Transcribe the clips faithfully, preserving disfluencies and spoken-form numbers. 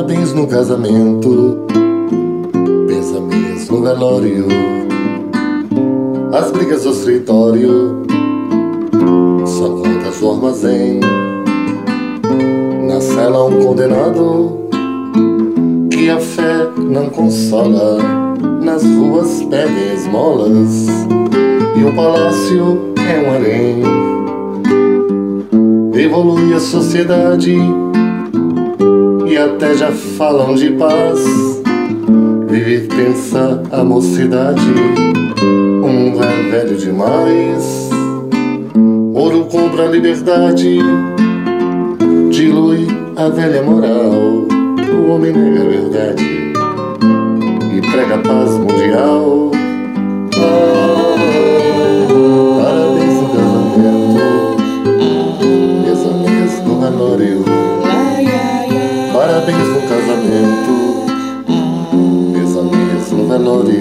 Parabéns no casamento, pêsames no velório, as brigas do escritório são contas do armazém. Na cela um condenado que a fé não consola, nas ruas pede esmolas e o palácio é um harém. Evolui a sociedade e até já falam de paz. Vive tensa a mocidade, o mundo é velho demais. Ouro compra a liberdade, dilui a velha moral. O homem nega a verdade e prega a paz mundial. Ah, parabéns no casamento, pêsames no velório. Parabéns no casamento, pêsames no velório.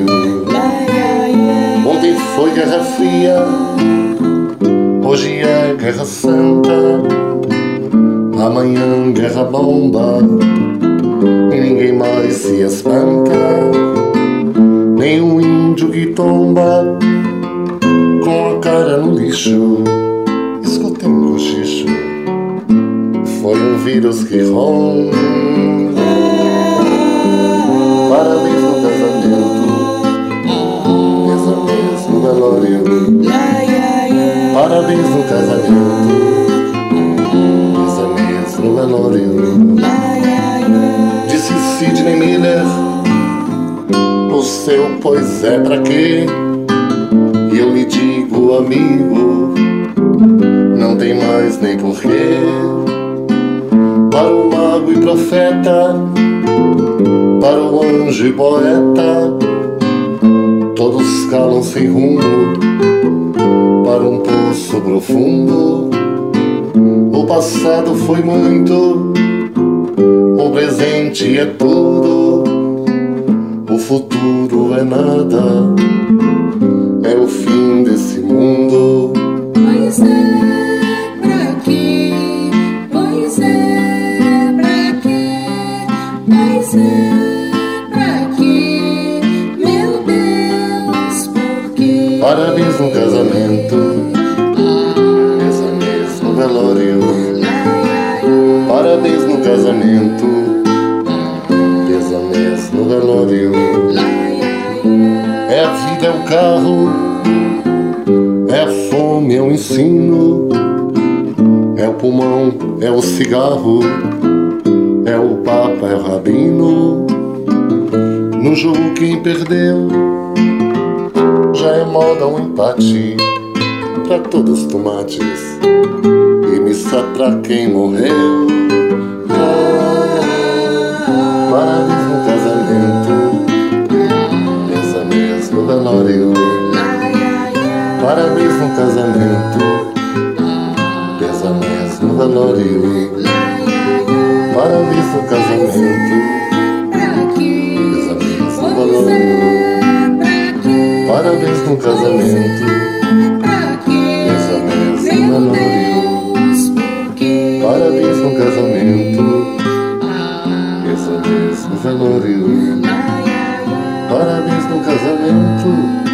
Ontem foi Guerra Fria, hoje é Guerra Santa, amanhã Guerra Bomba e ninguém mais se espanta. Nem um índio que tomba com a cara no lixo, escutei um cochicho, foi um vírus que ronda. Parabéns no casamento, pêsames no velório. Parabéns no casamento, pêsames no velório. Disse Sidney Miller, o seu pois é pra quê? E eu lhe digo, amigo, não tem mais nem porquê. Para o mago e profeta, para o anjo e poeta, todos calam sem rumo para um poço profundo. O passado foi muito, o presente é tudo, o futuro é nada, é o fim desse mundo. Pois é, pra quê? Pois é, pra quê? Pois é, pra quê? Meu Deus, por quê? Parabéns no casamento, pêsames no velório. Parabéns no casamento, pêsames no velório. É a vida, é o carro, é a fome, é o ensino, é o pulmão, é o cigarro, é o papa, é o rabino. No jogo quem perdeu já é moda um empate pra todos os tomates e missa pra quem morreu. Parabéns no casamento, pêsames no velório. Parabéns no casamento, pêsames no velório. Parabéns no casamento, pêsames no velório. Parabéns no casamento, pêsames no velório. Parabéns no casamento, pêsames no velório. Parabéns no casamento.